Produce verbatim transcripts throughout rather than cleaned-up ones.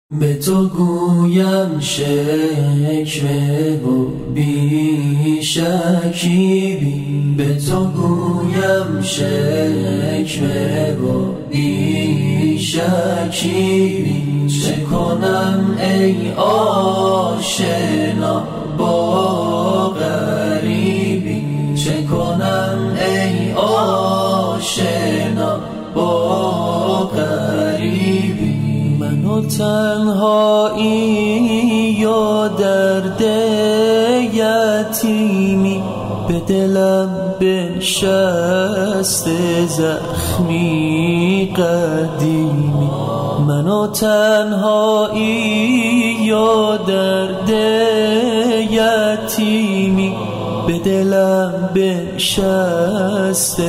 به تو گویم شکوه و بی شکیبی، به تو گویم شکوه و بی شکیبی. چه کنم ای آشنا با غریبی، چه کنم ای آشنا با غریبی. من و تنهایی و درد یتیمی، به دلم بنشست زخمی قدیمی. من و تنهایی و درد یتیمی، به دلم بنشست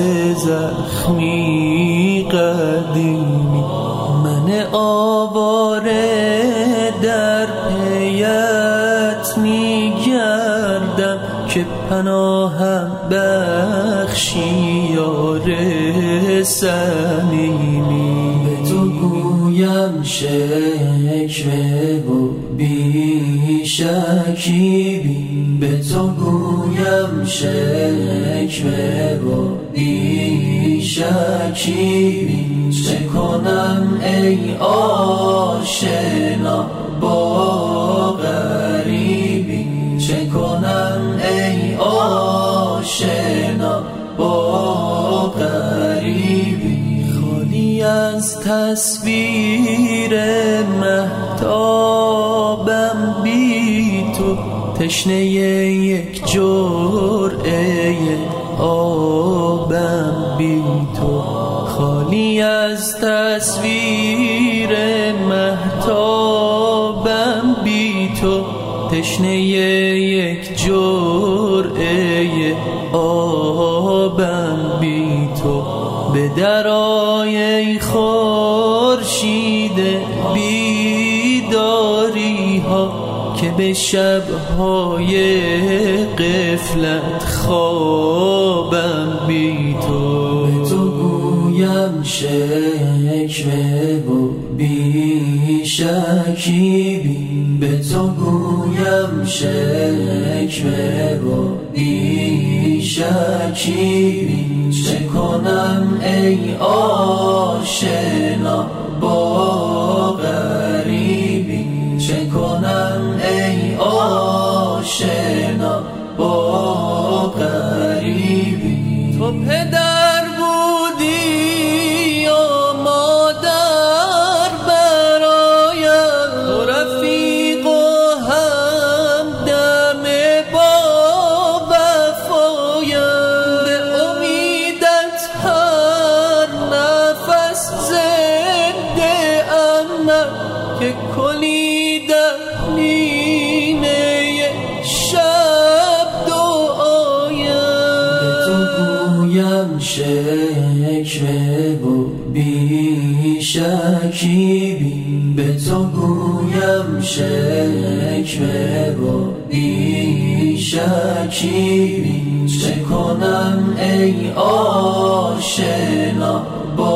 زخمی قدیمی. من آواره در پیت می گردم، که پناهم بخشی یار صمیمی. به تو گویم شکوه و بی شکیبی، به تو گویم شکوه و بی شکیبی. چه کنم ای آشنا با غریبی، چه کنم ای آشنا با غریبی. خالی از تصویر مهتابم بی تو، تشنه یک جرعه آبم بی تو. خالی از تصویر مهتابم بی تو، تشنه یک جرعه آبم بی تو. به درای ای خورشید بیداری ها، که به شبهای غفلت خوابم بی تو. به تو گویم شکوه و بی شکیبی، به تو گویم شکوه و بی شکیبی. چه کنم ای آشنا با غریبی، چه کنم ای آشنا با غریبی. تو پدر بودی یا مادر برایم، تو رفیق و همدم با وفایم. به امیدت هر نفس زنده ام من، که کلیدم نینه شب دعایم. به تو گویم شکوه و بی شکیبی، به تو گویم شکوه و بی شکیبی. چه کنم ای آشنا با